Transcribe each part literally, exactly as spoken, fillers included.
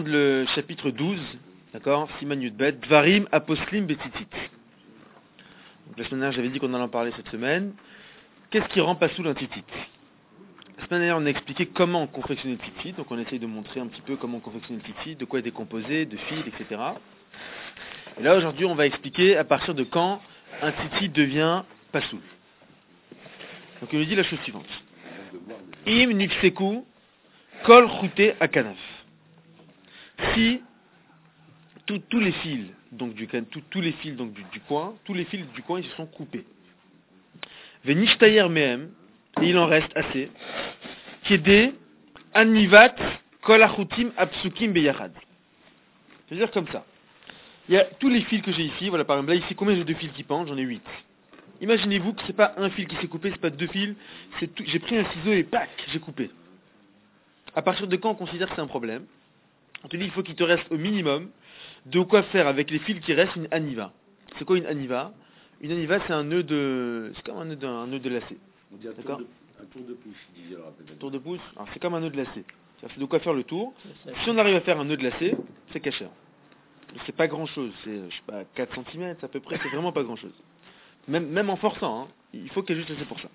prendre le chapitre douze, d'accord, Siman Yudbet, Dvarim Aposlim Betitit. Donc la semaine dernière, j'avais dit qu'on allait en parler cette semaine. Qu'est-ce qui rend pasoul un titit? La semaine dernière, on a expliqué comment confectionner le titit, donc on essaye de montrer un petit peu comment confectionner le titit, de quoi il est composé, de fils, et cetera. Et là, aujourd'hui, on va expliquer à partir de quand un titit devient pasoul. Donc il nous dit la chose suivante. Im nifseku kol chute akanaf. Si tous les fils donc du tout, tous les fils donc du, du coin, tous les fils du coin ils se sont coupés. Venishtayer mehem, et il en reste assez. Kede anivat kol achutim apsukim beyachad. C'est-à-dire comme ça. Il y a tous les fils que j'ai ici, voilà par exemple là ici combien j'ai de fils qui pendent, j'en ai huit. Imaginez-vous que c'est pas un fil qui s'est coupé, c'est pas deux fils, c'est tout, j'ai pris un ciseau et pac, j'ai coupé. À partir de quand on considère que c'est un problème? On te dit il faut qu'il te reste au minimum de quoi faire avec les fils qui restent une aniva. C'est quoi une aniva? Une aniva c'est un nœud de, c'est comme un nœud, d'un, un nœud de lacet. On dit un, tour de, un tour de pouce, il disait le rappel. Un tour de pouce, alors c'est comme un nœud de lacet. C'est de quoi faire le tour. Si on arrive à faire un nœud de lacet, c'est cachère. C'est pas grand chose, c'est je sais pas quatre centimètres à peu près, c'est vraiment pas grand chose. Même, même en forçant, hein, il faut qu'il y ait juste assez pour ça.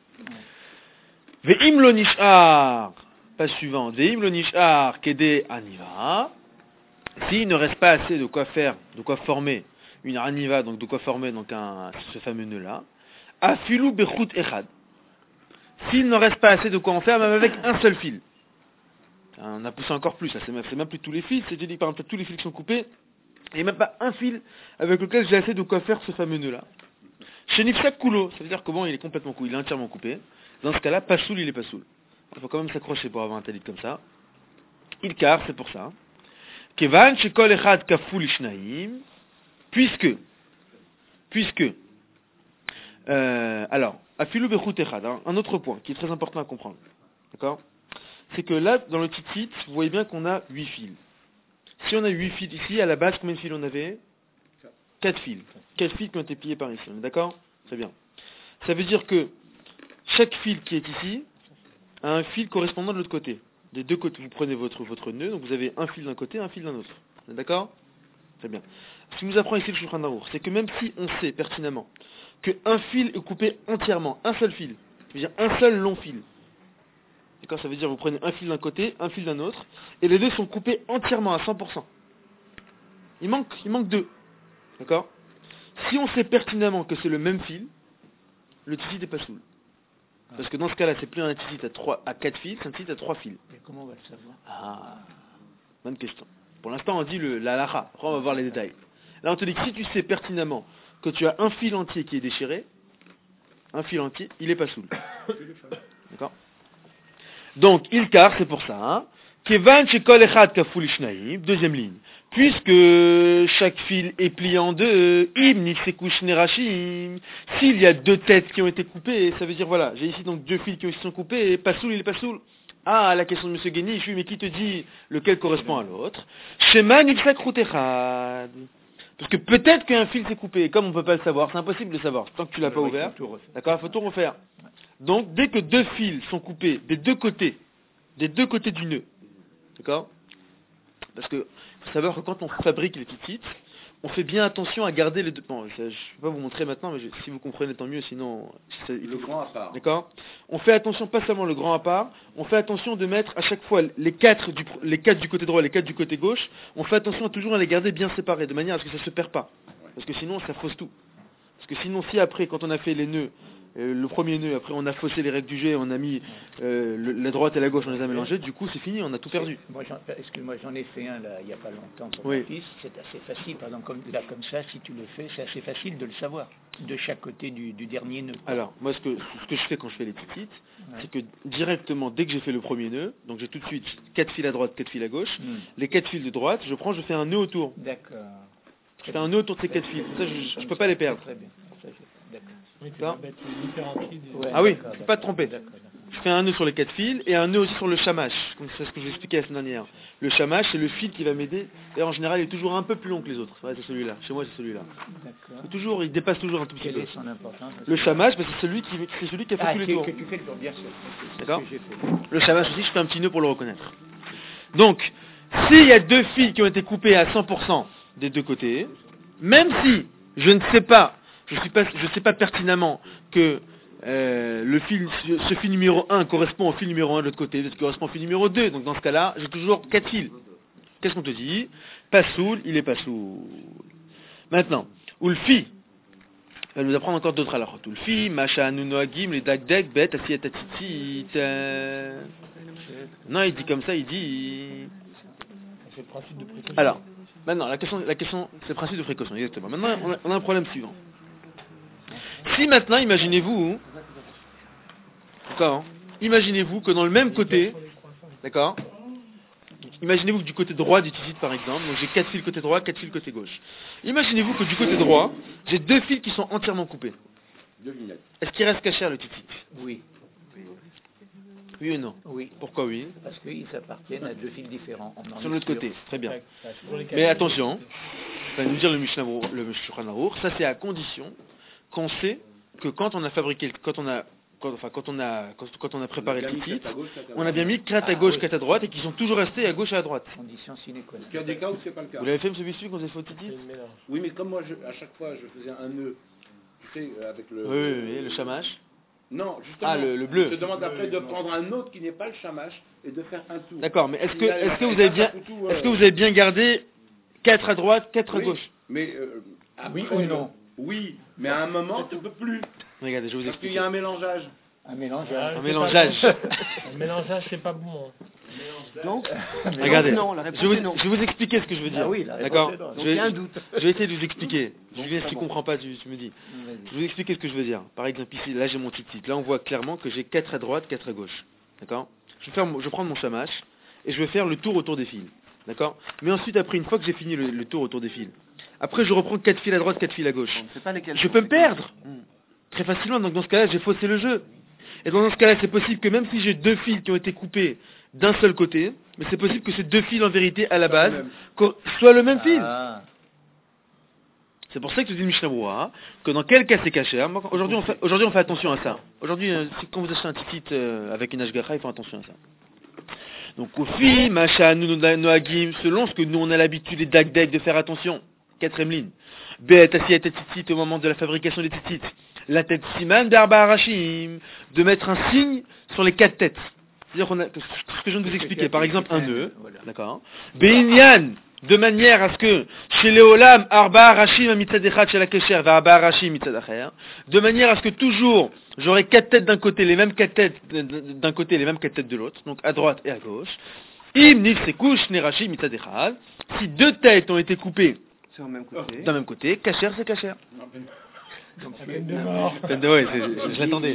Ve'im lo nish'ar, pas suivant, ve'im lo nish'ar kede aniva, s'il ne reste pas assez de quoi faire, de quoi former une aniva, donc de quoi former donc un, ce fameux nœud là, afilu bechut echad, s'il ne reste pas assez de quoi en faire, même avec un seul fil. On a poussé encore plus, ça c'est même, c'est même plus tous les fils, c'est dit par exemple tous les fils qui sont coupés, il n'y a même pas un fil avec lequel j'ai assez de quoi faire ce fameux nœud là. Chez Nifsak Kulo, ça veut dire que bon, il est complètement coupé, il est entièrement coupé. Dans ce cas-là, pasoul, il est pasoul. Il faut quand même s'accrocher pour avoir un talit comme ça. Il car, c'est pour ça. Kevan shekol echad kaful ishnaim, puisque, puisque, euh, alors, afilu bechut echad, hein, un autre point qui est très important à comprendre, d'accord? C'est que là, dans le titit, vous voyez bien qu'on a huit fils. Si on a huit fils ici, à la base, combien de fils on avait? Quatre fils. Quatre fils qui ont été pliés par ici. On est d'accord? Très bien. Ça veut dire que chaque fil qui est ici a un fil correspondant de l'autre côté. Des deux côtés, vous prenez votre, votre nœud, donc vous avez un fil d'un côté, un fil d'un autre. On est d'accord? Très bien. Ce qui nous apprend ici le Shulchan Aruch, c'est que même si on sait pertinemment qu'un fil est coupé entièrement, un seul fil, ça veut dire un seul long fil. D'accord? Ça veut dire que vous prenez un fil d'un côté, un fil d'un autre, et les deux sont coupés entièrement à cent pour cent. Il manque, il manque deux. D'accord? Si on sait pertinemment que c'est le même fil, le titit n'est pas soul. Parce que dans ce cas-là, c'est plus un titit à trois, à quatre fils, c'est un titit à trois fils. Et comment on va le savoir? Ah, bonne question. Pour l'instant, on dit le, la lacha. Après, on va voir les détails. Là, on te dit que si tu sais pertinemment que tu as un fil entier qui est déchiré, un fil entier, il est pas soul. D'accord? Donc, il car, c'est pour ça, hein. Kevan shekol echad kaful ishnaim, deuxième ligne. Puisque chaque fil est plié en deux, im nifseku shne rashim, s'il y a deux têtes qui ont été coupées, ça veut dire voilà, j'ai ici donc deux fils qui sont coupés, et pasoul, il est pasoul. Ah, la question de monsieur Guény, je suis, mais qui te dit lequel correspond à l'autre? Shema nifsek chut echad. Parce que peut-être qu'un fil s'est coupé, et comme on ne peut pas le savoir, c'est impossible de le savoir, tant que tu l'as pas ouvert. D'accord, il faut tout refaire. Donc, dès que deux fils sont coupés des deux côtés, des deux côtés du nœud, d'accord? Parce que faut savoir que quand on fabrique les titites, on fait bien attention à garder les deux. Bon, je ne vais pas vous montrer maintenant, mais je, si vous comprenez tant mieux, sinon. Ça, il le faut... grand à part. D'accord? On fait attention, pas seulement le grand à part, on fait attention de mettre à chaque fois les quatre du, les quatre du côté droit et les quatre du côté gauche. On fait attention à toujours à les garder bien séparés, de manière à ce que ça ne se perd pas. Parce que sinon, ça fausse tout. Parce que sinon, si après, quand on a fait les nœuds, Euh, le premier nœud, après on a faussé les règles du jet, on a mis euh, le, la droite et la gauche, on les a mélangés, du coup c'est fini, on a tout perdu. Moi, excuse-moi, j'en ai fait un là, il n'y a pas longtemps pour oui. mon fils, c'est assez facile, par exemple, comme, là comme ça, si tu le fais, c'est assez facile de le savoir, de chaque côté du, du dernier nœud. Alors, moi ce que, ce que je fais quand je fais les petites, ouais. c'est que directement, dès que j'ai fait le premier nœud, donc j'ai tout de suite quatre fils à droite, quatre fils à gauche, mm. les quatre fils de droite, je prends, je fais un nœud autour. D'accord. Je fais un nœud autour de ces quatre fils, ça je ne peux pas les perdre. Très bien. Oui, tu vas mettre différents fils. Ouais, ah oui, faut pas te tromper. D'accord, d'accord. Je fais un nœud sur les quatre fils et un nœud aussi sur le shamash, comme c'est ce que je vous expliquais la semaine dernière. Le shamash, c'est le fil qui va m'aider. Et en général, il est toujours un peu plus long que les autres. Ouais, c'est celui-là. Chez moi, c'est celui-là. D'accord. C'est toujours, il dépasse toujours un tout petit Quelle peu. est son importance? Le shamash, bah, c'est celui qui, c'est celui qui a fait ah, tous les que, tours. Que tu fais le tour, bien sûr. D'accord. Le shamash aussi, je fais un petit nœud pour le reconnaître. Donc, s'il y a deux fils qui ont été coupés à cent pour cent des deux côtés, même si je ne sais pas, je suis pas, je sais pas pertinemment que euh, le fil, ce fil numéro un correspond au fil numéro un de l'autre côté, l'autre correspond au fil numéro deux, donc dans ce cas-là, j'ai toujours quatre fils. Qu'est-ce qu'on te dit? Pas soul, il est pas soul. Maintenant, Ulfi, elle va nous apprendre encore d'autres halachot. Ulfi, Macha, Nunoagim, les Dagdeg, Bet, Asiyat, Atitit. Non, il dit comme ça, il dit. C'est le principe de précaution. Alors, maintenant, la question, la question, c'est le principe de précaution, exactement. Maintenant, on a, on a un problème suivant. Si maintenant, imaginez-vous, d'accord, imaginez-vous que dans le même côté, d'accord, imaginez-vous que du côté droit du titit par exemple, donc j'ai quatre fils côté droit, quatre fils côté gauche. Imaginez-vous que du côté droit, j'ai deux fils qui sont entièrement coupés. Deux vignettes. Est-ce qu'il reste caché le titit? Oui. Oui ou non? Oui. Pourquoi oui? Parce qu'ils appartiennent à deux fils différents. On en Sur est l'autre sûr. côté, très bien. Pour les Mais attention, va nous dire le Mishnah Berurah- le Shulchan Aruch, ça c'est à condition qu'on sait que quand on a fabriqué, quand on a, quand, enfin quand on a, quand, quand on a préparé le titit, on a bien mis quatre à gauche, quatre à droite, et qu'ils sont toujours restés à gauche et à droite. Condition sine qua non. Parce qu'il y a des cas où c'est pas le cas. Vous l'avez fait, M. Bissu, quand vous avez fait au titit? C'est le mélange. Oui, mais comme moi, je, à chaque fois, je faisais un nœud, tu sais, euh, avec le... Oui, oui, oui, le chamash. Non, justement. Ah, le- le bleu. Je te demande après de prendre un autre qui n'est pas le chamash et de faire un tour. D'accord, mais est-ce que, Il y a- est-ce que vous il y a avez bien, un couteau, euh, est-ce que vous avez bien gardé quatre à droite, quatre à oui, gauche? Mais euh, Oui après, ou non? Oui, mais à un moment, tu ne peux plus. Regardez, je vais vous Parce qu'il expliquer. y a un mélangeage. Un mélange. Ah, Un c'est mélangeage. pas bon. Un mélangeage, c'est pas bon. hein. Non. Regardez, Non, la je, réponse vais est vous, non. je vais vous expliquer ce que je veux dire. Ah oui, la réponse D'accord est non. je, Donc vais, il y a un doute. je vais essayer de vous expliquer. Je Donc, vais, c'est si tu bon. comprends pas, tu, tu me dis. Vas-y. Je vais vous expliquer ce que je veux dire. Par exemple, ici, là j'ai mon titit. Là on voit clairement que j'ai quatre à droite, quatre à gauche. D'accord je, vais faire mon- je vais prendre mon chamash et je vais faire le tour autour des fils. D'accord Mais ensuite, après, une fois que j'ai fini le, le tour autour des fils, après je reprends quatre fils à droite, quatre fils à gauche. On ne sait pas lesquels. Je peux me perdre Hmm. très facilement, donc dans ce cas-là, j'ai faussé le jeu. Et dans ce cas-là, c'est possible que même si j'ai deux fils qui ont été coupés d'un seul côté, mais c'est possible que ces deux fils en vérité, à la base, co- soient le même fil. Ah, C'est pour ça que je dis le Mishnah Berurah, que dans quel cas c'est caché. Moi, Aujourd'hui, on fait, aujourd'hui, on fait attention à ça. Aujourd'hui, euh, si- quand vous achetez un titit euh, avec une Ashgacha, il faut attention à ça. Donc, au fi, Macha, nous, Noagim, selon ce que nous, on a l'habitude, les dag-dag, de faire attention. Quatrième ligne. Bet, assi, titit, au moment de la fabrication des titites. La tête siman, d'arba arachim. De mettre un signe sur les quatre têtes. C'est-à-dire qu'on a, ce que je viens de vous expliquer. Par exemple, un nœud. voilà. D'accord. Be'inyan. De manière à ce que, chez les olam, arba arachim, mitzad echad, chez la kesher, va arba arachim, mitzad acher. De manière à ce que toujours, j'aurai quatre têtes d'un côté, les mêmes quatre têtes d'un côté, les mêmes quatre têtes de l'autre. Donc, à droite et à gauche. Im, nif, sekouch, nerashi, mitzad echad. Si deux têtes ont été coupées C'est au même côté. d'un même côté, kasher, c'est kasher. Ça peine de mort. Ouais, c'est- je, je l'attendais.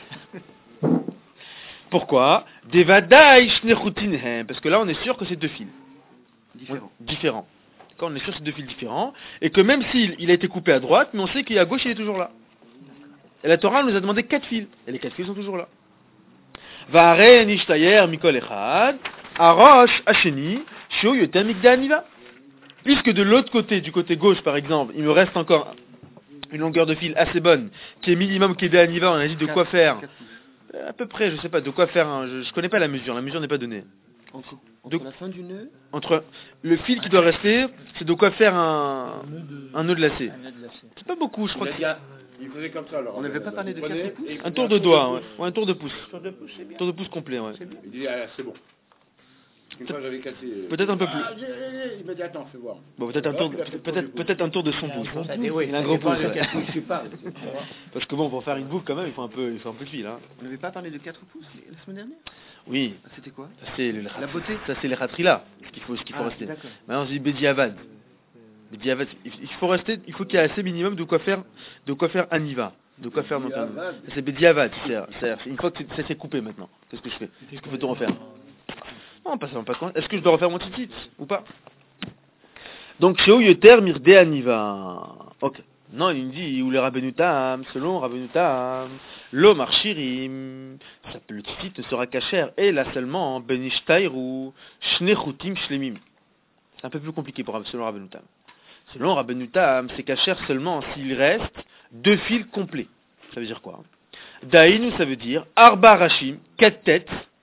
Pourquoi Devadai shnechutinhem, parce que là on est sûr que c'est deux fils Différent. différents. Quand on est sûr que c'est deux fils différents, et que même s'il il a été coupé à droite, mais on sait qu'à gauche il est toujours là. Et la Torah nous a demandé quatre fils, et les quatre fils sont toujours là. Vare nishtayer mikol echad, arosh hasheni, shio yotem mikda aniva. Puisque de l'autre côté, du côté gauche par exemple, il me reste encore une longueur de fil assez bonne, qui est minimum Keda Aniva, on a dit de quoi faire, Quatre pouces. euh, à peu près, je sais pas, de quoi faire, un, je, je connais pas la mesure, la mesure n'est pas donnée. Entre, De- entre la fin du nœud. Entre le fil qui doit rester, c'est de quoi faire un, Un nœud de- un nœud de lacet. Un nœud de lacet. C'est pas beaucoup, je crois Il, que a dit, ah, il faisait comme ça alors. On n'avait pas parlé de Il prenait quatre pouces et il un faisait tour de doigt, ouais. Ouais, un tour de pouce. Sur deux pouces, c'est bien. Un tour de pouce complet, ouais. Il dit, ah, c'est bon. Une fois j'avais cassé. euh, Peut-être un peu plus. Ah, j'ai- il m'a dit, attends, fais voir. Bon, peut-être un tour, de- peut-être, peut-être un tour de son pouce. hein. Ça dé- oui, Il a un ça gros dépend pouce, de ouais. quel pouce tu parles. Parce que bon, pour faire une boucle quand même, il faut un peu, il faut un peu de fil, hein. On n'avait pas parlé de quatre pouces la semaine dernière. Oui, Ah, c'était quoi? ça c'est le, La beauté. ça c'est les ratrila, ce qu'il faut, ce qu'il faut Ah, rester. d'accord. Maintenant, on se dit Bediavad. Bediavad, il il faut rester, il faut qu'il y ait assez minimum de quoi faire, de quoi faire Aniva. De quoi faire donc un. Bediavad. Ça, c'est Bediavad, c'est, c'est, une fois que c'est- ça s'est coupé maintenant. Qu'est-ce que je fais? Est-ce qu'il faut tout refaire? Non, pas ça, pas compte. Est-ce que je dois refaire mon titit ou pas? Donc, chez Yoter Mirde Aniva. Ok. Non, il me dit, ou le Rabbenutam, selon Rabbenutam, l'Omar Shirim, le titit ne sera cachère, et là seulement, Benishtaïru, Shnechutim Shlemim. C'est un peu plus compliqué pour selon Rabbenutam. Selon Rabbenutam, c'est cachère seulement s'il reste deux fils complets. Ça veut dire quoi? Daïnu, ça veut dire Arba Rashim, quatre têtes,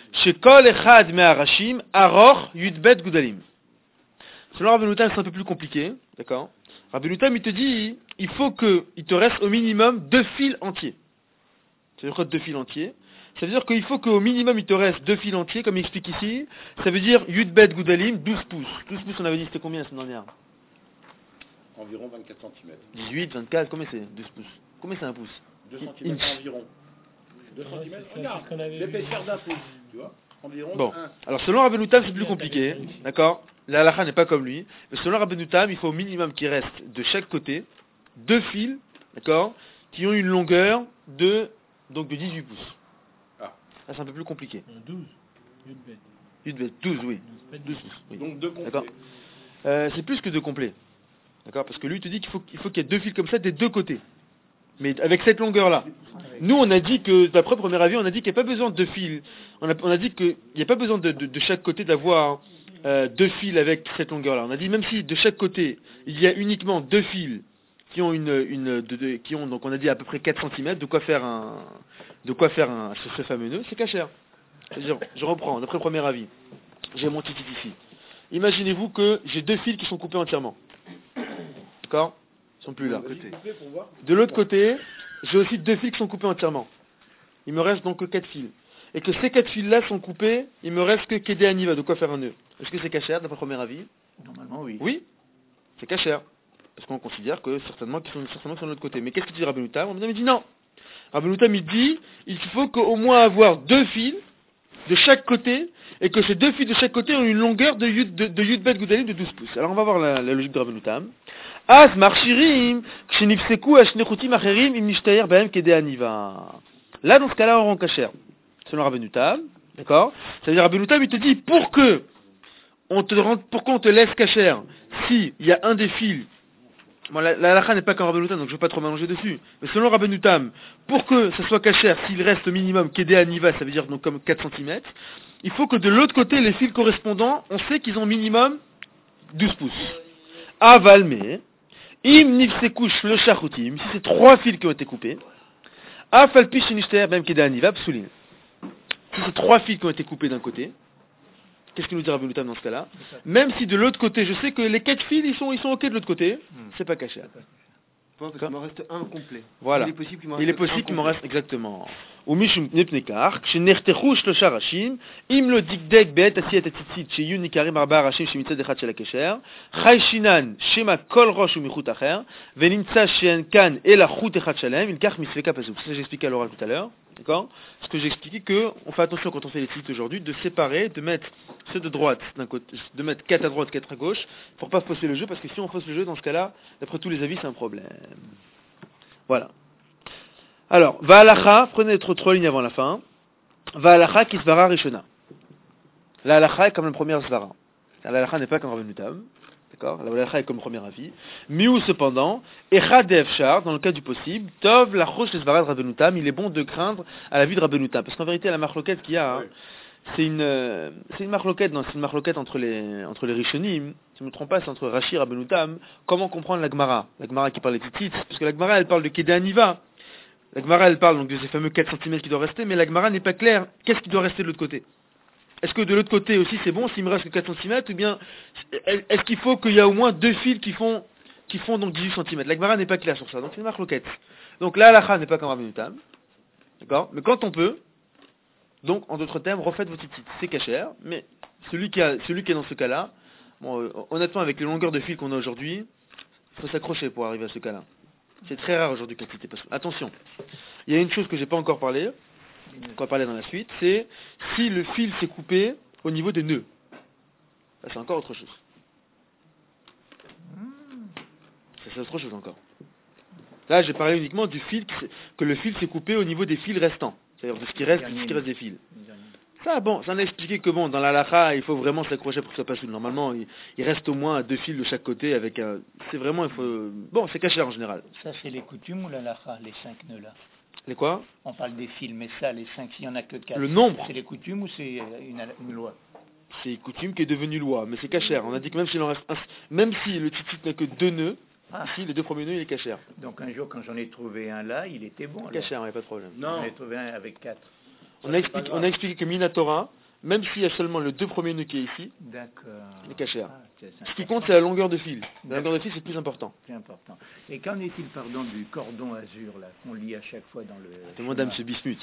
Shekol echad me'arashim aror yudbet gudalim. Selon Rabbeinu Tam, c'est un peu plus compliqué, d'accord? Rabbeinu Tam, il te dit, il faut que il te reste au minimum deux fils entiers. C'est-à-dire quoi deux fils entiers? Ça veut dire qu'il faut qu'au minimum il te reste deux fils entiers, comme il explique ici. Ça veut dire yudbet gudalim, douze pouces. douze pouces, on avait dit, c'était combien la semaine dernière? Environ vingt-quatre centimètres. dix-huit, vingt-quatre, combien c'est douze pouces? Combien c'est un pouce? deux centimètres Inch. environ. deux Ouais, centimètres, c'est ça, regarde, c'est ce qu'on avait vu. l'épaisseur d'un pouce, tu vois. Environ Bon, un. alors selon Rabbeinu Tam, c'est plus compliqué, d'accord? La halakha n'est pas comme lui, mais selon Rabbeinu Tam, il faut au minimum qu'il reste de chaque côté deux fils, d'accord, qui ont une longueur de donc de dix-huit pouces. Ah. Là, c'est un peu plus compliqué. Euh, douze. Yudbet. douze, douze, oui. douze, douze pouces, oui. Donc deux complets. D'accord. Euh, c'est plus que deux complets, d'accord, parce que lui il te dit qu'il faut qu'il faut qu'il y ait deux fils comme ça des deux côtés, mais avec cette longueur-là. Nous, on a dit que, d'après le premier avis, on a dit qu'il n'y a pas besoin de deux fils. On a, on a dit qu'il n'y a pas besoin de, de, de chaque côté d'avoir euh, deux fils avec cette longueur-là. On a dit même si de chaque côté, il y a uniquement deux fils qui ont une, une de, de- qui ont, donc on a dit à peu près quatre centimètres, de quoi faire un, de quoi faire un, ce, ce fameux nœud, c'est cachère. C'est-à-dire, je reprends, d'après le premier avis, j'ai mon titit ici. Imaginez-vous que j'ai deux fils qui sont coupés entièrement. D'accord? Ils sont plus là. Vas-y, coupez pour voir. De l'autre côté, j'ai aussi deux fils qui sont coupés entièrement. Il me reste donc que quatre fils. Et que ces quatre fils-là sont coupés, il me reste que Kedé Aniva, de quoi faire un nœud. Est-ce que c'est cachère, d'après le premier avis? Normalement, oui. Oui, c'est cachère. Parce qu'on considère que certainement qu'ils sont, certainement qu'ils sont de l'autre côté. Mais qu'est-ce que dit Rabbeinu Tam? Rabbeinu Tam, il dit non. Rabbeinu Tam, il dit, il faut qu'au moins avoir deux fils de chaque côté, et que ces deux fils de chaque côté ont une longueur de Yud, de, de Yudbet Goudalim de douze pouces. Alors on va voir la, la logique de Rabbeinu Tam. As marchirim, kshenifseku ashnechutim acherim im nishtayer bahem Kedé Aniva. Là, dans ce cas-là, on rend cachère. Selon Rabbeinu Tam, d'accord? Ça veut dire Rabbeinu Tam, il te dit, pour que on te rend, pourquoi on te laisse cachère si il y a un des fils. Bon, la, la halakha n'est pas comme Rabbeinu Tam, donc je ne vais pas trop m'allonger dessus. Mais selon Rabbeinu Tam, pour que ça soit cachère, s'il reste au minimum Kedé Aniva, ça veut dire donc comme quatre centimètres, il faut que de l'autre côté, les fils correspondants, on sait qu'ils ont minimum douze pouces. Avalme, im nifseku shlosha chutim, si c'est trois fils qui ont été coupés, afalpi shenishtayer même Kedé Aniva, psoulin. Si c'est trois fils qui ont été coupés d'un côté, qu'est-ce qu'il nous dit Rabbeinu Tam dans ce cas-là? Même si de l'autre côté, je sais que les quatre fils, ils sont, ils sont ok de l'autre côté, c'est pas caché. Pourquoi? Parce qu'il m'en reste un complet. Voilà. Il est possible qu'il m'en Il reste est possible un qu'il m'en complet. reste exactement. Ou mishum nepnekar, kshenertechu shlosha rashim, im lo dikdek be'et asiyat atzitzit, sheyu nikarim arba rashim shemitzad echad shel hakesher, chay shinan shema kol rosh umichut acher, venimtza she'en kan el achut echad shalem, ilkach misveka pasuk. Ça j'ai expliqué à l'oral tout à l'heure. D'accord? Ce que j'ai expliqué que on fait attention quand on fait les titres aujourd'hui de séparer, de mettre ceux de droite d'un côté, de mettre quatre à droite, quatre à gauche, pour pas fausser le jeu, parce que si on fausse le jeu, dans ce cas-là, d'après tous les avis, c'est un problème. Voilà. Alors, Va'alacha, prenez les trois lignes avant la fin. Va'alacha ki svara rishona. La halacha est comme la première svara. La halacha n'est pas comme Rabbeinu Tam. D'accord? La halacha est comme le premier avis. Miou cependant, Echad Efshar, dans le cas du possible, Tov la chosh les svara de Rabbeinu Tam, il est bon de craindre à la vue de Rabbeinu Tam. Parce qu'en vérité, la marloquette qu'il y a, hein, c'est une, euh, c'est une marloquette, non, c'est une marloquette entre les, entre les Rishonim. Si je ne me trompe pas, c'est entre Rashi et Rabbeinu Tam. Comment comprendre la Gemara? La Gemara qui parle des titites. Parce que la Gemara, elle parle de Kedé Aniva. La Gemara, elle parle donc de ces fameux quatre centimètres qui doivent rester, mais la Gemara n'est pas claire. Qu'est-ce qui doit rester de l'autre côté? Est-ce que de l'autre côté aussi c'est bon s'il me reste que quatre centimètres, ou bien est-ce qu'il faut qu'il y a au moins deux fils qui font, qui font donc dix-huit centimètres? La Gemara n'est pas claire sur ça, donc c'est une marloquette. Donc la halakha n'est pas comme Rabbeinu Tam. D'accord? Mais quand on peut, donc en d'autres termes, refaites vos titites. C'est cachère, mais celui qui, a, celui qui est dans ce cas-là, bon, euh, honnêtement avec les longueurs de fil qu'on a aujourd'hui, il faut s'accrocher pour arriver à ce cas-là. C'est très rare aujourd'hui que la petite parce que, attention, il y a une chose que j'ai pas encore parlé, qu'on va parler dans la suite, c'est si le fil s'est coupé au niveau des nœuds. Là, c'est encore autre chose. Ça, c'est autre chose encore. Là, j'ai parlé uniquement du fil, qui s'est- que le fil s'est coupé au niveau des fils restants. C'est-à-dire de ce qui reste, de ce qui reste des fils. Ça, bon, ça en a expliqué que bon, dans la halakha, il faut vraiment s'accrocher pour que ça passe. Normalement, il, il reste au moins deux fils de chaque côté avec un. C'est vraiment, il faut. Bon, c'est caché en général. Ça, c'est les coutumes ou la lacha, les cinq nœuds là? Les quoi? On parle des fils, mais ça, les cinq, s'il n'y en a que quatre. Le nombre. C'est les coutumes ou c'est euh, une, une loi? C'est une coutume qui est devenue loi, mais c'est cachère. On a dit que même s'il en reste un, même si le titit n'a que deux nœuds, Ah. ici, les deux premiers nœuds, il est cachère. Donc un jour, quand j'en ai trouvé un là, il était bon. alors. Cachère, il n'y a pas de problème. J'en Non, ai trouvé un avec quatre. On a, expliqué, on a expliqué que Minatora, même s'il y a seulement le deux premiers nœuds qui est ici, D'accord. il est caché. Ah, c'est- c'est Ce qui compte, c'est la longueur de fil. La longueur de fil, c'est le plus important. C'est important. Et qu'en est-il, pardon, du cordon azur, là, qu'on lit à chaque fois dans le... Demande à M. Bismuth.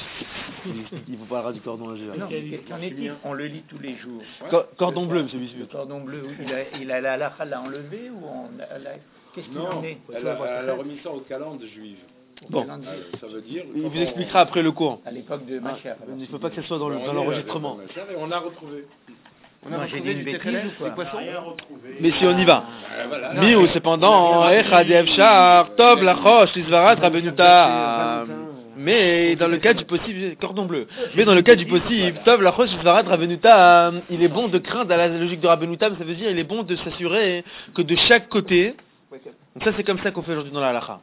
Il vous parlera du cordon azur. Non, mais qu'en est-il? On le lit tous les jours. Cor- Cordon bleu, M. Le Bismuth. cordon bleu, il a, il a la halakha l'a enlevé ou on a la... Qu'est-ce qu'il en Non, est? elle a, elle a remis ça au calendrier juif. Bon, Euh, ça veut dire... il quand vous on- expliquera après le cours. À l'époque de Ah, Machar. il ne faut pas que ça soit dans le- on dans est l'enregistrement. avec Machar et on a retrouvé. On a Moi, j'ai retrouvé dit une du bêtise T K L, ou quoi? des poissons. Mais si on y va. Ah, voilà. Miou, cependant, Echad Efshar, Tov Lachosh, Isvarat Rabenuta. Mais dans le cas du possible, cordon bleu. Mais dans le cas du possible, Tov Lachosh, Isvarat Rabenuta, il est bon de craindre à la logique de Rabenuta, ça veut dire il est bon de s'assurer que de chaque côté, donc ça c'est comme ça qu'on fait aujourd'hui dans la halakha.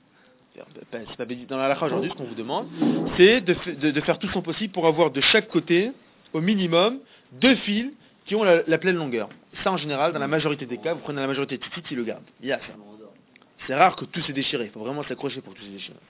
C'est pas béni dans la halakha aujourd'hui, ce qu'on vous demande, c'est de, f- de, de faire tout son possible pour avoir de chaque côté, au minimum, deux fils qui ont la, la pleine longueur. Ça, en général, dans la majorité des cas, vous prenez la majorité de fils, ils le gardent. Il y a ça. C'est rare que tout s'est déchiré. Il faut vraiment s'accrocher pour que tout s'est déchiré.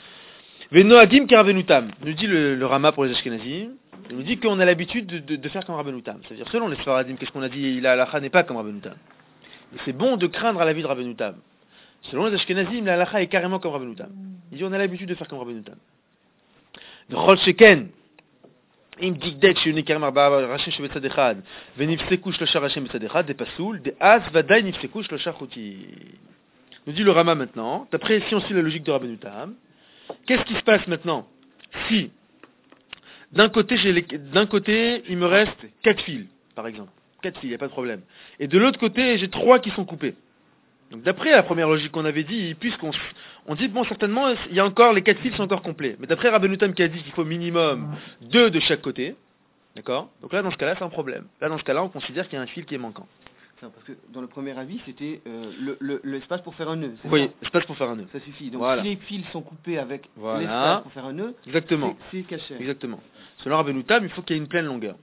Venoagim karavenutam, nous dit le, le Rama pour les Ashkenazim. Il nous dit qu'on a l'habitude de, de, de faire comme Rabbenutam. C'est-à-dire, selon les Sfaradim, qu'est-ce qu'on a dit? La halakha n'est pas comme Rabbenutam. Mais c'est bon de craindre à la vie de Rabbenutam. Selon les Ashkenazim, la halakha est carrément comme Rabbenutam. Il dit on a l'habitude de faire comme Rabbenutam. B'chol sheken, im dikdet sheyuni karim arba'a rashim shebetzad echad, venifseku shlosha rashim betzad echad, des pasoul, des az vadaï nifseku shlosha chuti. Nous dit le Rama maintenant, d'après si on suit la logique de Rabbenutam, qu'est-ce qui se passe maintenant si d'un côté, j'ai les, d'un côté il me reste quatre fils, par exemple, quatre fils, il n'y a pas de problème, et de l'autre côté j'ai trois qui sont coupés. Donc d'après la première logique qu'on avait dit, puisqu'on on dit bon certainement il y a encore les quatre fils sont encore complets, mais d'après Rabbenutam qui a dit qu'il faut minimum deux de chaque côté, d'accord? Donc là dans ce cas-là c'est un problème. Là dans ce cas-là on considère qu'il y a un fil qui est manquant. Non, parce que dans le premier avis, c'était euh, le- le- l'espace pour faire un nœud. c'est Oui, ça espace pour faire un nœud. Ça suffit. Donc Voilà. si les fils sont coupés avec Voilà. l'espace pour faire un nœud, Exactement. c'est c'est caché. Exactement. Selon Rabbenutam, il faut qu'il y ait une pleine longueur.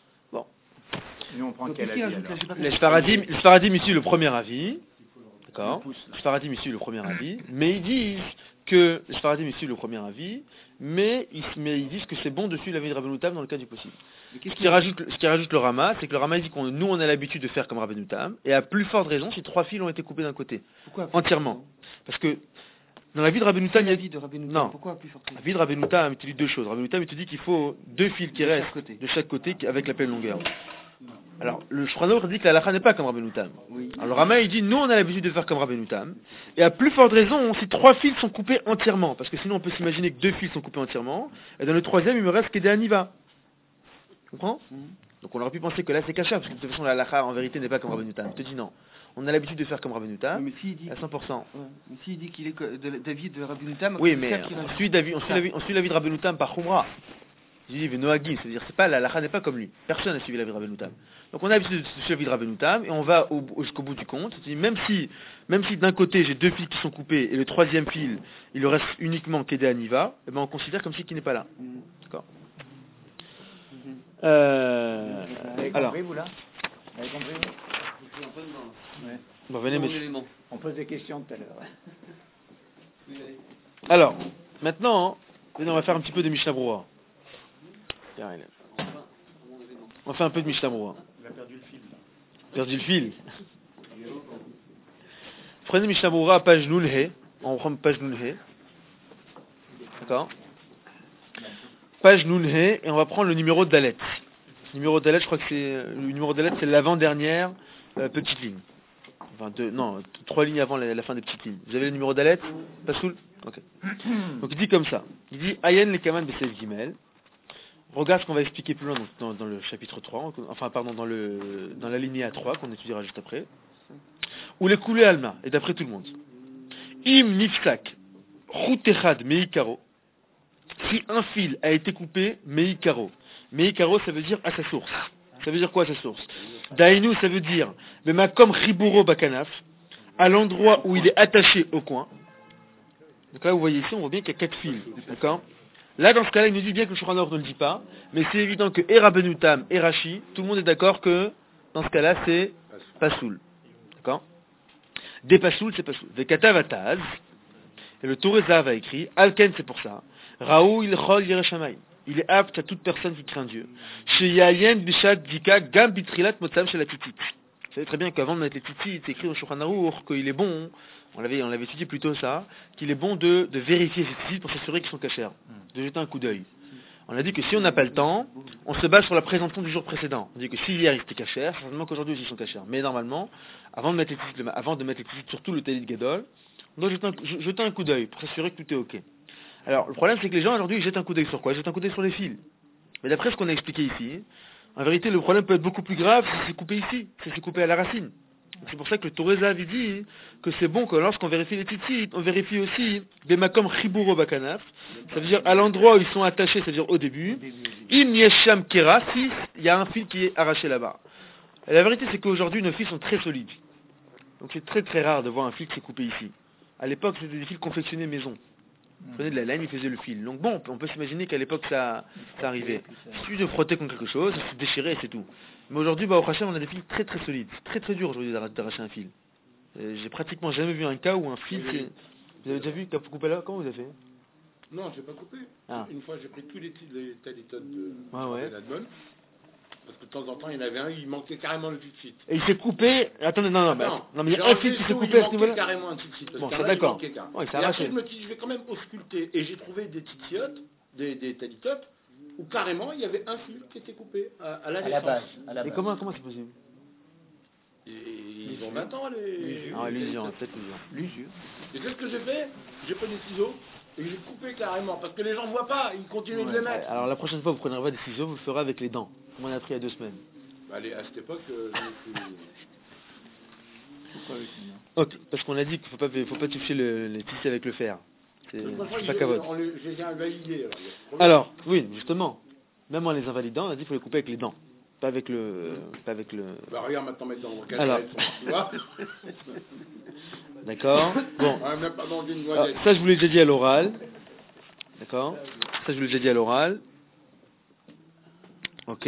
Nous, on prend Donc quel qu'est-ce qu'il avis ajoute là alors? J'ai pas Les compris. Sfaradim, les Sfaradim ici le premier avis. D'accord. Le pouce, là. Les Sfaradim ici le premier avis. Mais ils disent que les Sfaradim ici le premier avis. Mais ils, mais ils disent que c'est bon de suivre l'avis de Rabbenutam dans le cas du possible. Mais qu'est-ce Ce qui qu'il rajoute, ce qui rajoute le Rama, c'est que le Rama dit qu'on nous on a l'habitude de faire comme Rabbenutam. Et à plus forte raison si trois fils ont été coupés d'un côté. Pourquoi Entièrement. Parce que dans la vie de Rabbenutam, il y a l'avis de Rabbenutam. Non. Pourquoi plus fort la vie de Rabbenutam, il te dit deux choses. Rabbenutam, il te dit qu'il faut deux fils qui De chaque restent côté. de chaque côté qui- avec la pleine longueur. Alors, le Shulchan dit que la halakha n'est pas comme Rabbenutam. Oui. Alors le Rama, il dit, nous, on a l'habitude de faire comme Rabbenutam. Et à plus forte raison, si trois fils sont coupés entièrement, parce que sinon on peut s'imaginer que deux fils sont coupés entièrement, et dans le troisième, il me reste qu'Ede Aniva. Tu comprends? Mhm. Donc on aurait pu penser que là c'est caché, parce que de toute façon la halakha en vérité n'est pas comme Rabbenutam. Il te dit non. On a l'habitude de faire comme Rabbenutam, Mais s'il dit, à cent pour cent. ouais. Mais s'il dit qu'il est que- de- d'avis de Rabbenutam, Oui, c'est mais ça qui on rajoute. suit l'avis, on suit l'avis, on suit l'avis de Rabbenutam par Khumra. Je dis Venoagim, c'est-à-dire c'est pas la halakha n'est pas comme lui. Personne n'a suivi l'avis de Rabbenutam. Donc on a l'habitude de suivre l'avis de Rabbenutam et on va au- au- jusqu'au bout du compte. C'est-à-dire, même si, même si d'un côté j'ai deux fils qui sont coupés et le troisième fil il reste uniquement qu'Ede Aniva, eh ben on considère comme si qu'il n'est pas là. Mhm. D'accord. Mhm. Euh, Vous avez alors, compris, vous là Vous avez compris, vous Ouais. bon, venez Mon messieurs. élément. On pose des questions tout à l'heure. Alors, maintenant, venez, on va faire un petit peu de Mishnah Brura. Tiens, il est- On fait un peu de Mishnah Brura. Il a perdu le fil. là. Perdu le fil. Prenez Mishnah Brura, page Nunhe. On prend page Nunhe. D'accord. Page Nunhe, et on va prendre le numéro de Dalet. Le numéro de Dalet, je crois que c'est le numéro de Dalet, c'est l'avant-dernière euh, petite ligne. Enfin, deux, non, t- trois lignes avant la, la fin des petites lignes. Vous avez le numéro d'Alet? Pasoul? Ok. Donc il dit comme ça. Il dit Ayen le Kaman Besef Gimel. Regarde ce qu'on va expliquer plus loin dans, dans- dans le chapitre trois, enfin pardon, dans le dans la lignée A trois qu'on étudiera juste après. Ou les coulées Alma, et d'après tout le monde. Im Nifsak, Routechad Meikaro. Si un fil a été coupé, Meikaro. Meikaro, ça veut dire à sa source. Ça veut dire quoi à sa source? Dainu, ça veut dire Bemakom Riburo Bakanaf, à l'endroit où il est attaché au coin. Donc là, vous voyez ici, on voit bien qu'il y a quatre fils. D'accord? Là, dans ce cas-là, il nous dit bien que le Shulchan Aruch ne le dit pas, mais c'est évident que et Rabbenutam et Rashi, tout le monde est d'accord que dans ce cas-là, c'est Pasoul. D'accord? Des Pasoul, c'est Pasoul. Des Katavataz, et le Torah Zahav a écrit, Alken, c'est pour ça. Raou il chol Yerushalayim. il est apte à toute personne qui craint Dieu. Chez Yayen Bishat Dika Gam Bitrilat Motsam chez la Titit. Vous savez très bien qu'avant de mettre les titit, c'est écrit dans Shulchan Aruch qu'il est bon, on l'avait, on l'avait étudié plutôt ça, qu'il est bon de, de vérifier ces titit pour s'assurer qu'ils sont cachers, de jeter un coup d'œil. On a dit que si on n'a pas le temps, on se base sur la présentation du jour précédent. On dit que si hier ils étaient cachers, certainement qu'aujourd'hui aussi ils sont cachers. Mais normalement, avant de mettre les titit, avant de mettre les titit sur tout le talit gadol, on doit jeter un, jeter un coup d'œil pour s'assurer que tout est ok. Alors le problème c'est que les gens aujourd'hui ils jettent un coup d'œil sur quoi? Ils jettent un coup d'œil sur les fils. Mais d'après ce qu'on a expliqué ici, en vérité le problème peut être beaucoup plus grave si c'est coupé ici, si c'est coupé à la racine. C'est pour ça que le Toreza avait dit que c'est bon que lorsqu'on vérifie les titites, on vérifie aussi des makom chiburo bakanaf, ça veut dire à l'endroit où ils sont attachés, c'est-à-dire au début, im yesham kera, si il y a un fil qui est arraché là-bas. Et la vérité c'est qu'aujourd'hui nos fils sont très solides. Donc c'est très très rare de voir un fil qui s'est coupé ici. À l'époque c'était des fils confectionnés maison. Ils prenaient de la laine, ils faisaient le fil. Donc bon, on peut s'imaginer qu'à l'époque ça, ça arrivait. Il suffit de frotter contre quelque chose, de se déchirer et c'est tout. Mais aujourd'hui, bah, au Hachem, on a des fils très très solides. C'est très très dur aujourd'hui d'arracher un fil. Euh, j'ai pratiquement jamais vu un cas où un fil... Oui. Vous avez déjà vu qu'il coupé là? Comment vous avez fait? Non, j'ai pas coupé. Ah. Une fois, j'ai pris tous les, les talitotes de Ah ouais. l'Admon. Parce que de temps en temps, il y en avait un, il manquait carrément le tzitzit. Et il s'est coupé... Attendez, non, non, bah, Non, non mais il y j'ai a un enlevé fil qui s'est tout, coupé il à ce manquait niveau-là. carrément un tzitzit. Parce Bon, qu'il y c'est en a, il d'accord. manquait qu'un. Ouais, il s'est Et après, arraché. je me dis, je vais quand même ausculter. Et j'ai trouvé des tzitziot, des, des talitotes, où carrément, il y avait un fil qui était coupé à, à la À la naissance. base. À la Et base. comment comment c'est possible? Et ils ont vingt ans, les... L'usure. Ah, les l'usure, talitotes. peut-être l'usure. L'usure. Et c'est ce que j'ai fait. J'ai pris des ciseaux et j'ai coupé carrément. Parce que les gens ne voient pas, ils continuent de les Ouais, mettre. alors la prochaine fois, vous prenez pas des ciseaux, vous le ferez avec les dents. Comme on a appris il y a deux semaines. Bah, allez, à cette époque, euh, je me suis... Pourquoi le sinon? Ok, parce qu'on a dit qu'il faut pas, faut pas toucher le, les tissus avec le fer. C'est Moi, je c'est crois pas que cavote. on les- je les ai invalidés. Alors, il y a ce problème. Alors, oui, justement, même en les invalidant, on a dit qu'il faut les couper avec les dents. Pas avec le... Pas avec le... Bah, regarde maintenant, mettre dans le Alors. tu vois. D'accord. Bon, On a même pas mangé une alors, noisette. ça je vous l'ai déjà dit à l'oral. D'accord. Ça je vous l'ai déjà dit à l'oral. Ok.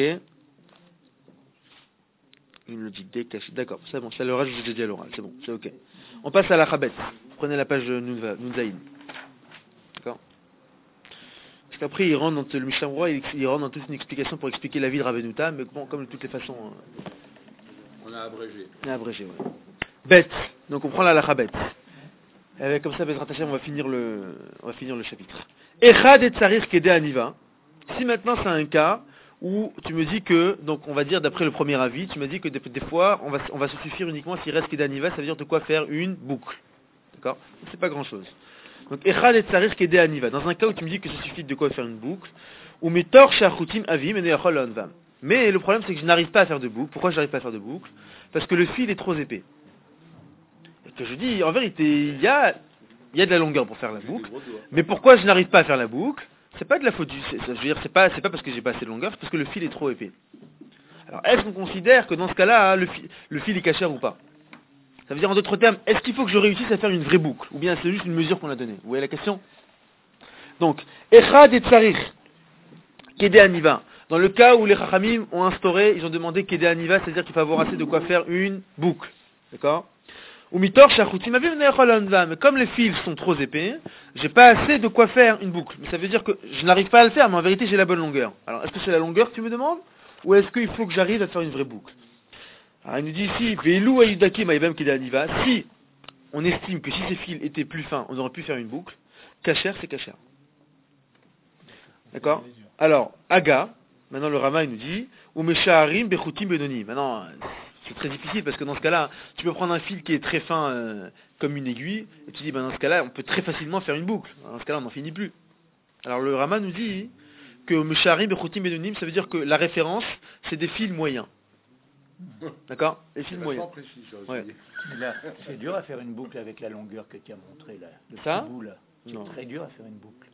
Il me le dit décaché. D'accord, c'est bon, ça à l'oral je vous l'ai déjà dit à l'oral, c'est bon, c'est ok. On passe à la Chabet. Prenez la page Nunzaïd. D'accord. Parce qu'après il rentre dans le Mishamroa, il, il rentre dans toute une explication pour expliquer la vie de Rabbenuta, mais bon, comme de toutes les façons, hein, On a abrégé. on a abrégé, ouais. Bête. Donc on prend la Chabet. Avec comme ça, Bezrat Hashem, on va finir le, on va finir le chapitre. Echad et Tsarir Kede Aniva. Si maintenant c'est un cas où tu me dis que, donc on va dire d'après le premier avis, tu me dis que des, des fois on va, on va se suffire uniquement s'il reste Kede Aniva, ça veut dire de quoi faire une boucle. D'accord? C'est pas grand chose. Donc Echad et Tsarir Kede Aniva. Dans un cas où tu me dis que ça suffit de quoi faire une boucle, ou Metor Shachutim Avim et Neachol Onvam. Mais le problème c'est que je n'arrive pas à faire de boucle. Pourquoi je n'arrive pas à faire de boucle? Parce que le fil est trop épais. Et que je dis, en vérité, il y a, il y a de la longueur pour faire la boucle. Mais pourquoi je n'arrive pas à faire la boucle? C'est pas de la faute du, c'est, je veux dire, c'est pas, c'est pas parce que j'ai pas assez de longueur, c'est parce que le fil est trop épais. Alors, est-ce qu'on considère que dans ce cas-là, hein, le, fil, le fil est caché ou pas? Ça veut dire en d'autres termes, est-ce qu'il faut que je réussisse à faire une vraie boucle? Ou bien c'est juste une mesure qu'on a donnée? Vous voyez la question? Donc, Echad et Tsarir, Kede Aniva. Dans le cas où les Chachamim ont instauré, ils ont demandé Kede Aniva, c'est-à-dire qu'il faut avoir assez de quoi faire une boucle. D'accord? Ou mitor shachutim avim neachol onvam. Mais comme les fils sont trop épais, j'ai pas assez de quoi faire une boucle. Mais ça veut dire que je n'arrive pas à le faire, mais en vérité j'ai la bonne longueur. Alors est-ce que c'est la longueur que tu me demandes, ou est-ce qu'il faut que j'arrive à faire une vraie boucle? Alors il nous dit ici, veilou ayudakim aïbam kede aniva. Si on estime que si ces fils étaient plus fins, on aurait pu faire une boucle, kacher c'est kacher. D'accord? Alors, aga, maintenant le Rama il nous dit, ou meshaharim bechutim benoni. Maintenant, c'est très difficile parce que dans ce cas-là, tu peux prendre un fil qui est très fin euh, comme une aiguille, et tu dis, ben dans ce cas-là, on peut très facilement faire une boucle. Dans ce cas-là, on n'en finit plus. Alors le Rama nous dit que meshaharim bechutim benoni, ça veut dire que la référence, c'est des fils moyens. D'accord? Les fils C'est moyens. vachement précis, ça aussi. Ouais. Mais là, c'est dur à faire une boucle avec la longueur que tu as montré là. Le Ça petit bout là. C'est Non. très dur à faire une boucle.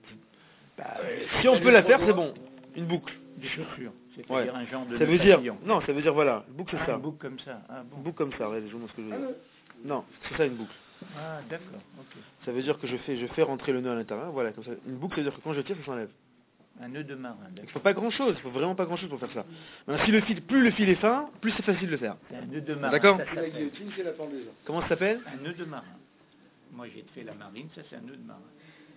Si on peut la faire, c'est bon. Une boucle. Des chaussures. C'est-à-dire Ouais. un genre de Ça veut nœud dire, papillon. non, ça veut dire voilà, une boucle c'est Ah, ça. une boucle comme ça. Ah bon. Une boucle comme ça, regardez, je vous montre ce que je veux Ah, dire. non. Non, c'est ça une boucle. Ah d'accord. Ok. Ça veut dire que je fais, je fais rentrer le nœud à l'intérieur, voilà, comme ça. Une boucle, ça veut dire que quand je tire, ça s'enlève. Un nœud de marin. Il D'accord. faut pas grand chose, il faut vraiment pas grand chose pour faire ça. Maintenant, si le fil, plus le fil est fin, plus c'est facile de le faire. C'est un nœud de marin. D'accord. Ça C'est la s'appelle. guillotine, c'est la pendaison. Comment ça s'appelle? Un nœud de marin. Moi j'ai fait la marine, ça c'est un nœud de marin.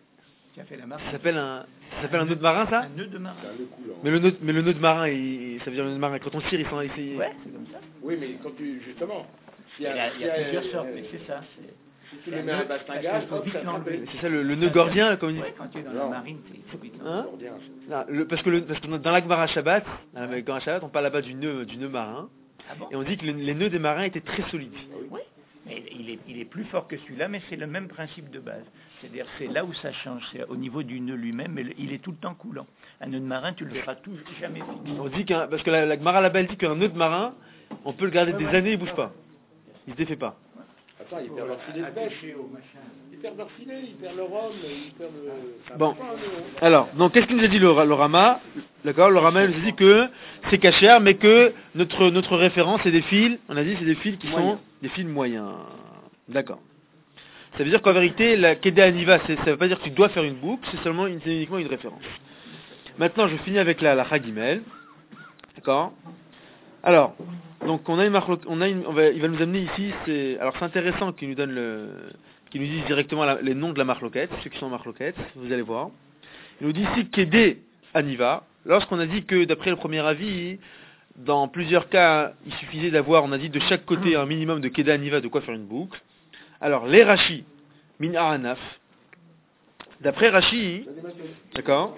Tu as fait la marque. Ça s'appelle un, ça s'appelle un nœud de marin, ça Un nœud de marin. C'est un nœud coulant. mais le, nœud, mais le nœud de marin, il, ça veut dire le nœud de marin. Quand on tire, il s'en... Il, il- Ouais, c'est comme ça. Oui, mais quand tu, justement, s'il Il y a, il y a s'il plusieurs euh, sortes, mais c'est ça. c'est- Si tu les mets à bastingage, hop, ça s'appelle. C'est ça, le, le nœud gordien, comme on dit. Ouais, quand tu es dans Non. la marine, c'est- il faut vite. Hein Gordien. Non, le- parce, que le, parce que dans la Gemara Shabbat, dans la Gemara Shabbat, on parle là-bas du nœud, du nœud marin, Ah bon? et on dit que le- les nœuds des marins étaient très solides. Oui, mais il est, il est plus fort que celui-là, mais c'est le même principe de base. C'est-à-dire, c'est là où ça change, c'est au niveau du nœud lui-même, mais le- il est tout le temps coulant. Un nœud de marin, tu le feras toujours jamais fixe. On dit qu'un, parce que la, la Gemara là-bas elle dit qu'un nœud de marin, on peut le garder des années, il bouge pas. Il se défait pas. Attends, il perd leur filet de pêche. Il perd leur filet, il perd le rhum, il perd le... c'est Bon. important, un nœud, hein. Alors, donc qu'est-ce qu'il nous a dit le, le Rama? D'accord, le Rama nous a dit que c'est cachère, mais que notre, notre référence c'est des fils, on a dit c'est des fils qui sont des fils moyens. D'accord. Ça veut dire qu'en vérité, la Kedé Aniva, c'est- ça veut pas dire que tu dois faire une boucle, c'est seulement une, c'est uniquement une référence. Maintenant, je finis avec la, la Chagimel. D'accord. Alors, donc on a une marlo- on a une, on va, il va nous amener ici, c'est, alors c'est intéressant qu'il nous donne le, qu'il nous dise directement la- les noms de la marloquette, ceux qui sont en marloquette, vous allez voir. Il nous dit ici Kedé Aniva, lorsqu'on a dit que d'après le premier avis, dans plusieurs cas, il suffisait d'avoir, on a dit de chaque côté un minimum de Kedé Aniva, de quoi faire une boucle. Alors, les Rashi, min Aranaf, d'après Rashi, d'accord.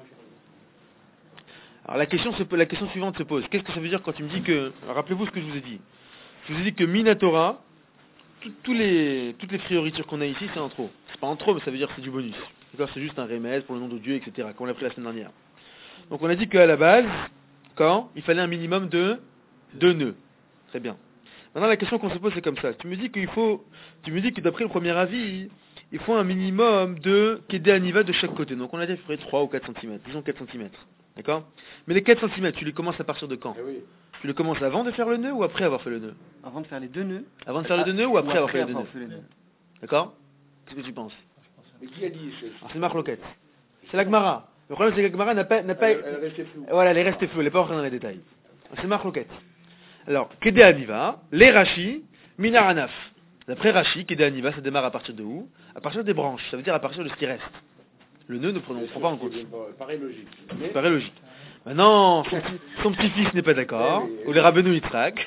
Alors la question, se, la question suivante se pose. Qu'est-ce que ça veut dire quand tu me dis que... alors, rappelez-vous ce que je vous ai dit. Je vous ai dit que Minatora, tout- tous les, toutes les prioritures qu'on a ici, c'est en trop. C'est pas en trop, mais ça veut dire que c'est du bonus. D'accord, c'est juste un remède pour le nom de Dieu, et cetera. Comme on l'a pris la semaine dernière. Donc on a dit qu'à la base, quand il fallait un minimum de deux nœuds. Très bien. Maintenant la question qu'on se pose c'est comme ça. Tu me dis qu'il faut... Tu me dis que d'après le premier avis, il faut un minimum de Kedé Aniva de chaque côté. Donc on a dit à peu près trois ou quatre centimètres. Disons quatre centimètres. D'accord? Mais les quatre centimètres, tu les commences à partir de quand? Eh oui. Tu les commences avant de faire le nœud ou après avoir fait le nœud? Avant de faire les deux nœuds. Avant de faire les deux nœuds ou après avoir fait les deux avoir nœuds? fait les nœuds. D'accord? Qu'est-ce que tu penses? Mais qui a dit c'est- Alors c'est Marloquette. C'est la Gemara. Le problème c'est que la Gemara n'a pas... n'a pas... Elle, elle restait floue. Voilà, elle est restée floue, elle n'est pas rentrée dans les détails. C'est Marloquette. Alors, Kedé Aniva, les Rashi, Minar Anaf. D'après Rashi, Kedé Aniva, ça démarre à partir de où? À partir des branches, ça veut dire à partir de ce qui reste. Le nœud ne prend, on ne prend pas en compte. Ça paraît logique. Ça Mais paraît logique. Maintenant, son, petit- son petit-fils n'est pas d'accord, ou les Rabbeinu Yitzhak.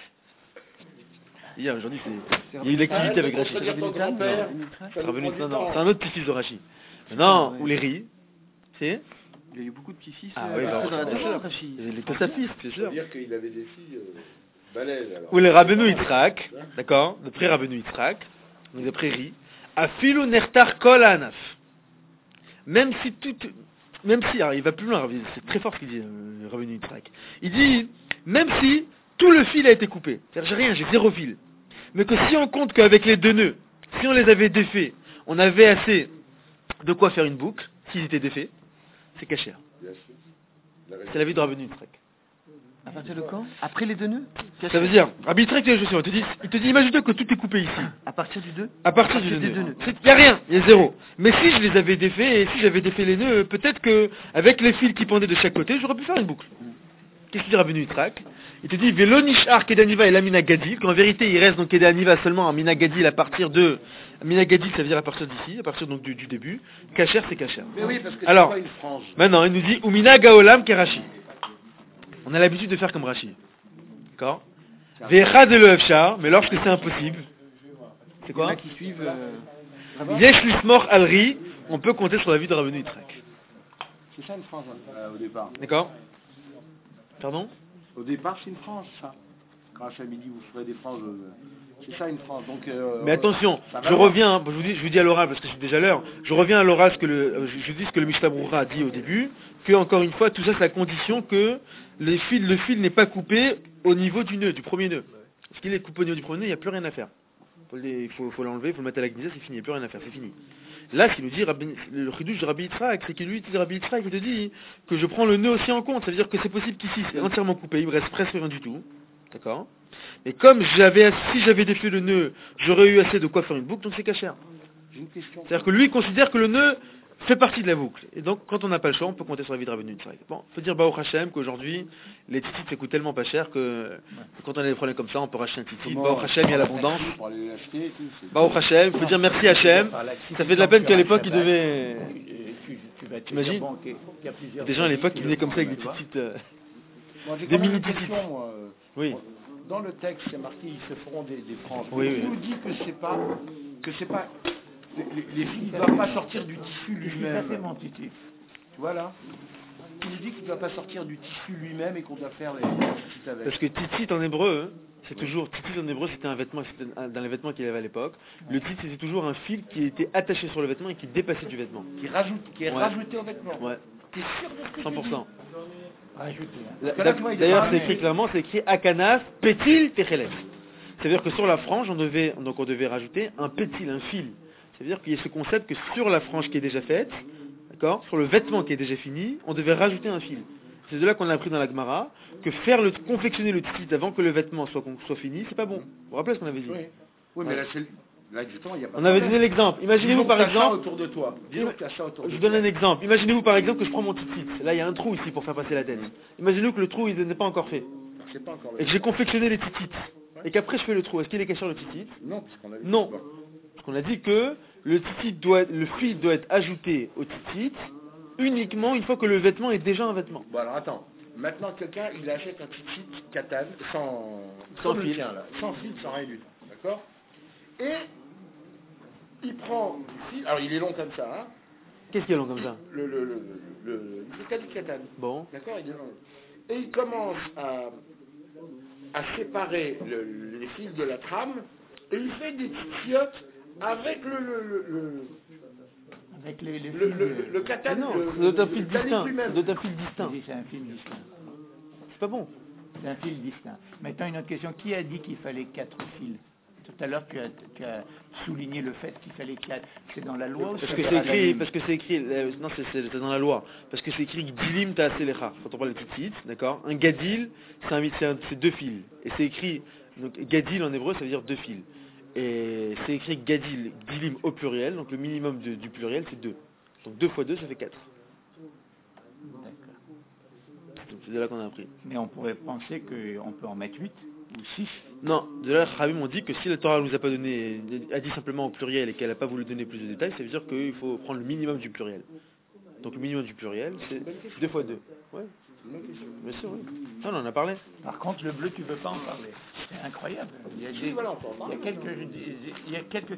Hier, aujourd'hui, c'est... Il y a eu l'activité avec Rashi. Arrête de contredire ton grand-père. Ça nous Rabbeinu- prend du non, non, temps. c'est un autre petit-fils de Rashi. Maintenant, Ouais. ou les Ri, c'est Il y a eu beaucoup de petits-fils Ah euh, oui, bah, dans la bien sûr. Torah, Rachid. les Tosafis, bien Ça sûr. veut dire qu'il avait des filles euh, balèzes alors. Ou les Rabbeinu Yitzhak, d'accord, d'après Rabbeinu Yitzhak, donc d'après Ri, Afilu Nertar Kol Anaf. Même si tout, même si, alors il va plus loin, c'est très fort ce qu'il dit, euh, Rabbeinu Yitzhak. Il dit, même si tout le fil a été coupé, c'est-à-dire j'ai rien, j'ai zéro fil, mais que si on compte qu'avec les deux nœuds, si on les avait défaits, on avait assez de quoi faire une boucle, s'ils étaient défaits, c'est caché. Bien sûr. La C'est la vie de Rabbeinu Yitzhak. À partir de quand? Après les deux nœuds? Ça veut dire, Rabbi Yitzhak, il te dit, il te dit, imagine-toi que tout est coupé ici. À partir du deux? À partir À du partir des nœud. deux nœuds. Il n'y a rien, il y a zéro. Mais si je les avais défaits, et si j'avais défait les nœuds, peut-être que avec les fils qui pendaient de chaque côté, j'aurais pu faire une boucle. Qu'est-ce qu'il dit Rabbeinu Yitzhak? Il te dit, Velo nishar kedaniva et la mina gadil, qu'en vérité il reste donc kedaniva seulement en mina gadil à partir de... Mina gadil ça veut dire à partir d'ici, à partir donc du, du début. Kacher c'est kacher. Mais oui, parce que Alors, c'est pas une frange. Maintenant, il nous dit, Umina gaolam kerashi. On a l'habitude de faire comme Rashi. D'accord? Vecha de l'efchar, mais lorsque c'est impossible. C'est Il y en quoi? a qui suivent. euh, Rabbi. Yesh lismor alri, on peut compter sur la vie de Rabbeinu Yitzhak. C'est ça une frange hein, euh, au départ. D'accord? Pardon? Au départ, c'est une frange, ça. Quand à midi, vous ferez des franges. euh, C'est ça une frange. Donc, euh, Mais attention, ça va je loin. reviens, je vous dis, je vous dis à l'oral parce que c'est déjà l'heure, je reviens à l'oral ce que le, euh, je, je dis ce que le Mishnah Brura a dit au début, que encore une fois, tout ça c'est à condition que les fils, le fil n'est pas coupé au niveau du nœud, du premier nœud. Parce qu'il est coupé au niveau du premier nœud, il n'y a plus rien à faire. Faut le- Il faut, faut l'enlever, il faut le mettre à la gnisa, c'est fini, il n'y a plus rien à faire, c'est fini. Là, ce qu'il nous dit, Rabbi- le chidouche de Rabbi Yitzhak, c'est qu'il lui dit Rabbi Yitzhak, il te dit que je prends le nœud aussi en compte, ça veut dire que c'est possible qu'ici c'est entièrement coupé, il me reste presque rien du tout. D'accord? Mais comme j'avais, si j'avais défait le nœud, j'aurais eu assez de quoi faire une boucle, donc c'est cachère. J'ai une question. C'est-à-dire que lui considère que le nœud fait partie de la boucle. Et donc, quand on n'a pas le choix, on peut compter sur la vie de Rabbeinu Yitzhak. Bon, il faut dire Baruch Hashem qu'aujourd'hui, les tzitzit, ça coûte tellement pas cher que, que quand on a des problèmes comme ça, on peut racheter un tzitzit. Baruch Hashem, il y a l'abondance. Pour aller l'acheter et tout. c'est- Baruch Hashem, il faut dire merci Hashem. Ça fait de la peine qu'à l'époque, il devait... Tu, tu, vas te T'imagines dire, bon, qu'il y a plusieurs Des gens à l'époque qui pays venaient le comme ça font, avec des tu vois. petites... euh, Moi, j'ai Des quand même une mini-petites. question, moi. euh, Oui. Dans le texte, c'est marqué ils se feront des, des franges. Oui, Qui oui. nous dit que c'est pas que c'est pas les, les- les filles ne doivent pas sortir du tissu Qu'est-ce que ça fait, lui-même. mon titi? Voilà. Qui nous dit qu'il ne doit pas sortir du tissu lui-même et qu'on doit faire les, les petites avec. Parce que titit en hébreu, hein, c'est toujours, titit en hébreu c'était un vêtement, c'était un- dans les vêtements qu'il avait à l'époque. Le titit c'était toujours un fil qui était attaché sur le vêtement et qui dépassait du vêtement. Qui rajoute, qui est Ouais. rajouté au vêtement. Ouais, T'es sûr de ce que tu cent pour cent. Rajouter. Hein. La- que là, tu vois, il est D'ailleurs pas c'est amené. écrit clairement, c'est écrit Akanaf, Pétil, Techeles. C'est-à-dire que sur la frange, on devait, donc on devait rajouter un pétil, un fil. C'est-à-dire qu'il y a ce concept que sur la frange qui est déjà faite, d'accord, sur le vêtement qui est déjà fini, on devait rajouter un fil. C'est de là qu'on a appris dans la Gemara que faire le, confectionner le titit avant que le vêtement soit, soit fini, c'est pas bon. Vous vous rappelez ce qu'on avait dit? Oui, oui mais là, c'est, là, justement, il n'y a pas On de avait problème. donné l'exemple. Imaginez-vous Disons par que t'as ça exemple, autour de toi. Disons que t'as ça autour de je vous toi. donne un exemple. Imaginez-vous par exemple que je prends mon titit. Là il y a un trou ici pour faire passer la tête. Imaginez-vous que le trou il n'est pas encore fait. C'est pas encore Et que j'ai confectionné les titites. Et qu'après je fais le trou. Est-ce qu'il est question le titit? Non, puisqu'on a vu. Non. Bon. Parce qu'on a dit que le titit doit, le fil doit être ajouté au titit uniquement une fois que le vêtement est déjà un vêtement. Bon, alors attends. Maintenant, quelqu'un, il achète un petit titre katane sans, Sans comme le fil. tien, là, sans fil, sans rien du tout. D'accord? Et il prend du fil. Alors, il est long comme ça, hein? Qu'est-ce qu'il y a long comme ça? Le, le, le, le, le, le cas du katane. Bon. D'accord? Il est long. Et il commence à, à séparer le- les fils de la trame et il fait des titiotes avec le, le, le, le, Avec les, les le, fils le, de- le katane. Non, le- ça doit être un le fil tannique distinct. lui-même. Ça doit être un fil distinct. Oui, c'est un fil distinct. C'est pas bon. C'est un fil distinct. Maintenant, une autre question. Qui a dit qu'il fallait quatre fils? Tout à l'heure, tu as, tu as souligné le fait qu'il fallait quatre. C'est dans la loi ou Parce c'est que dans c'est la écrit, loi? parce que c'est écrit, euh, non c'est c'est- c'est dans la loi, parce que c'est écrit Gdilim Ta'aselecha, quand on parle de titit, d'accord? Un gadil, c'est un- c'est un- c'est deux fils. Et c'est écrit, donc gadil en hébreu ça veut dire deux fils. Et c'est écrit gadil, Gdilim au pluriel, donc le minimum de- du pluriel c'est deux. Donc deux fois deux ça fait quatre. D'accord. Donc c'est de là qu'on a appris. Mais on pourrait penser qu'on peut en mettre huit ou six. Non, de là, les Khamim ont dit que si la Torah ne nous a pas donné, a dit simplement au pluriel et qu'elle n'a pas voulu donner plus de détails, ça veut dire qu'il faut prendre le minimum du pluriel. Donc le minimum du pluriel, c'est deux fois deux. Ouais, bien sûr, oui. Ça, on en a parlé. Par contre, le bleu, tu ne veux pas en parler. C'est incroyable. Il y a, des- Si, voilà, on peut en il y a parler. quelques, il y a quelques